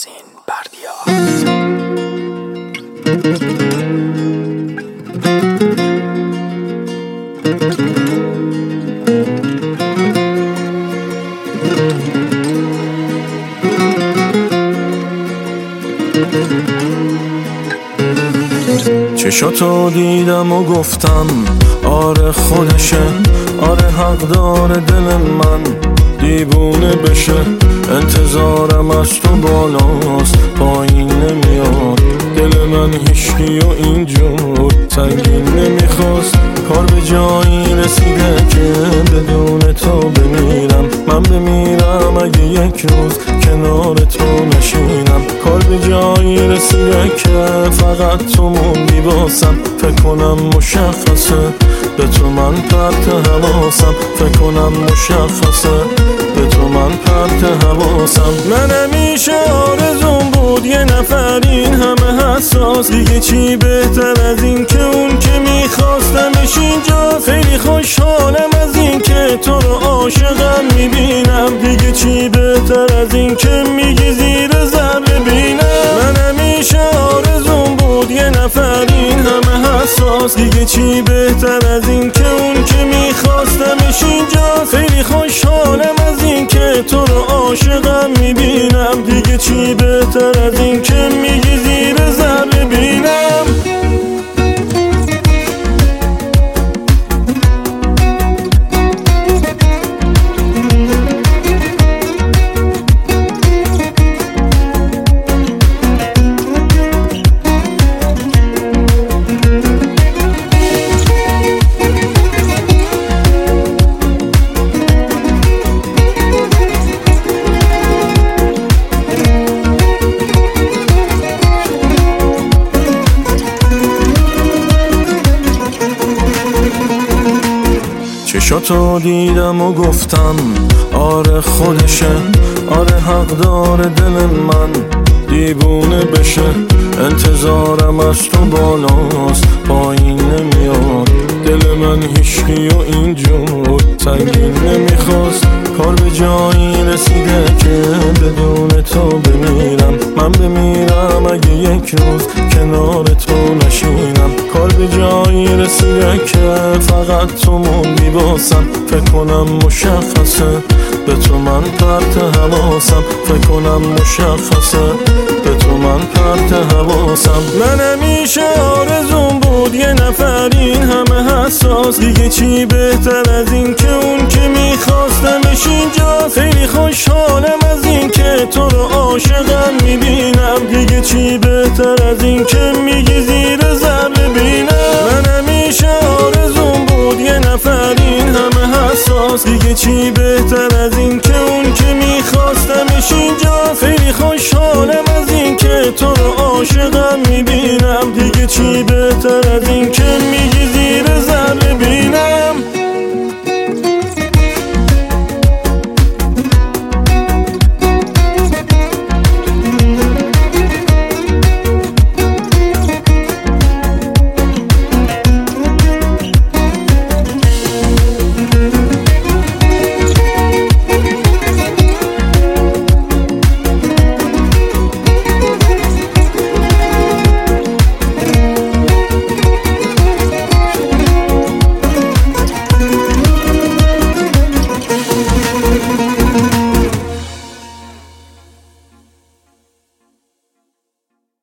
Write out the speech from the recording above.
مگزین بردیا. چشاتو دیدم و گفتم آره خودشه، آره حق داره دل من دیوونه بشه. انتظارم از تو بالاست پایین نمیاد، دل من هیشکی و اینجور سنگین نمیخواست. کار به جایی رسیده که بدون تو بمیرم، من بمیرم اگه یک روز کنار تو نشینم. کار به جایی رسیده که فقط تو موندی واسم، فکر کنم مشخصه به تو من پرت حواسم، فکر کنم مشخصه به تو من پرت حواسم. من همیشه آرزوم بود یه نفر این همه حساس، دیگه چی بهتر از این که اون که میخواستمش اینجاست. خیلی خوشحالم از این که تو رو عاشقم میبینم، دیگه چی بهتر از این که میگی زیر ذره بینم. من همیشه آرزوم بود یه نفر این همه حساس، دیگه چی بهتر از این که اون که میخواستمش اینجاست. خیلی خوشحالم از این که تو رو عاشقم میبینم، دیگه چی بهتر از این که میگی زیر ذره بینم. چشاتو دیدم و گفتم آره خودشه، آره حق داره دل من دیوونه بشه. انتظارم از تو بالاست پایین نمیاد، دل من هیشکی و اینجور سنگین نمیخواست. کار به جایی رسیده که بدون تو بمیرم، من بمیرم اگه یک روز کنار تو نشینم. کار به جایی رسیده که فقط تو موندی واسم، فکر کنم مشخصه به تو من پرت حواسم، فکر کنم مشخصه به تو من پرت حواسم. من همیشه آرزوم بود یه نفر این همه حساس، دیگه چی بهتر از این که اون که میخواستمش اینجاست. خیلی خوشحالم از این که تو رو عاشقم میبینم، دیگه چی بهتر از این که میگی زیر ذره بینم. من همیشه آرزوم بود یه نفر این همه حساس، دیگه چی بهتر از این که اون که میخواستمش اینجاست. خیلی خوشحالم از این که تو رو عاشقم میبینم، دیگه چی بهتر از این که